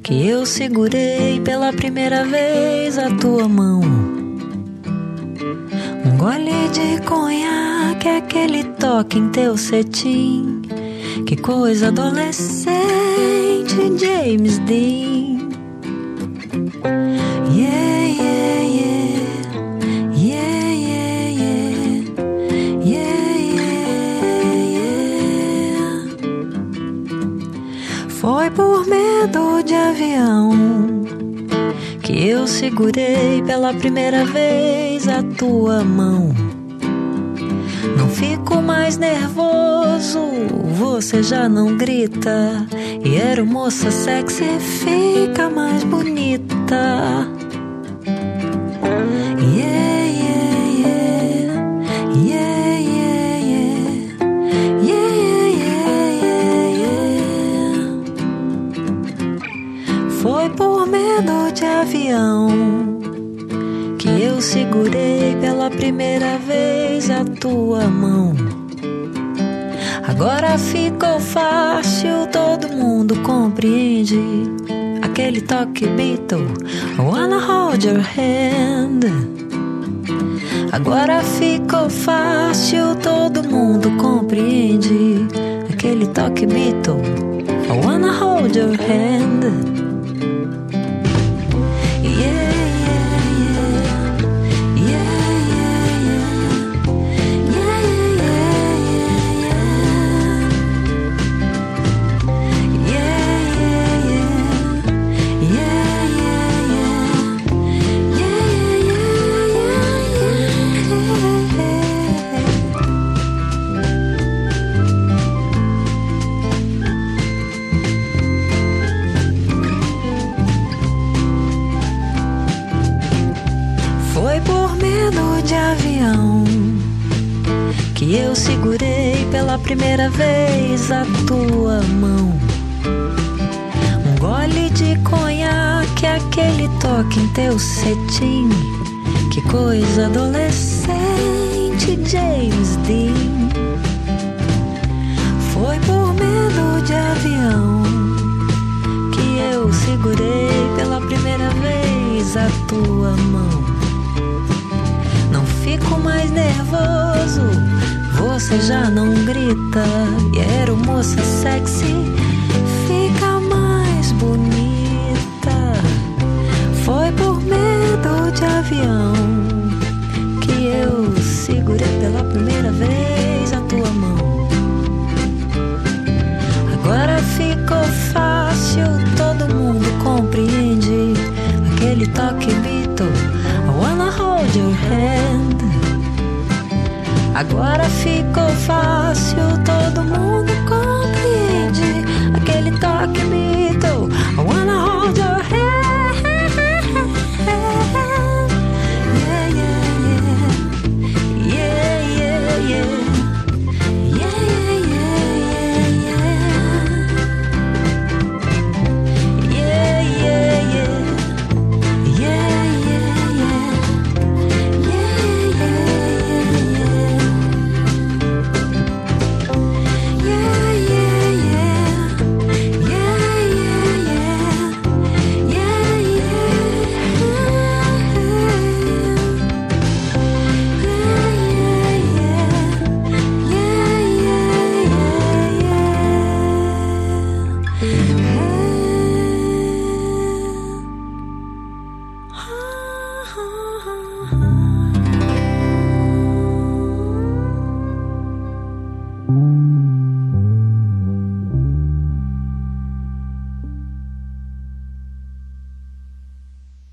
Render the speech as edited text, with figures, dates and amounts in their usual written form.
que eu segurei pela primeira vez a tua mão. Um gole de conhaque, aquele toque em teu cetim, que coisa adolescente, James Dean. Yeah, yeah, yeah. Yeah, yeah, yeah. Yeah, yeah, yeah. Foi por medo de avião que eu segurei pela primeira vez a tua mão. Não fico mais nervoso, você já não grita, e aeromoça sexy fica mais bonita. Yeah, yeah, yeah. Yeah, yeah, yeah. Yeah, yeah, yeah, yeah. Foi por medo de avião que eu segurei pela primeira vez a tua mão. Agora ficou fácil, todo mundo compreende aquele toque Beatle, I wanna hold your hand. Agora ficou fácil, todo mundo compreende aquele toque Beatle, I wanna hold your hand. Que eu segurei pela primeira vez a tua mão. Um gole de conhaque, aquele toque em teu cetim, que coisa adolescente, James Dean. Foi por medo de avião que eu segurei pela primeira vez a tua mão. Não fico mais nervoso, você já não grita, e a aeromoça sexy fica mais bonita. Foi por medo de avião que eu segurei pela primeira vez a tua mão. Agora ficou fácil, todo mundo compreende aquele toque Beatle, I wanna hold your hand. Agora ficou fácil, todo mundo compreende aquele toque Beatle,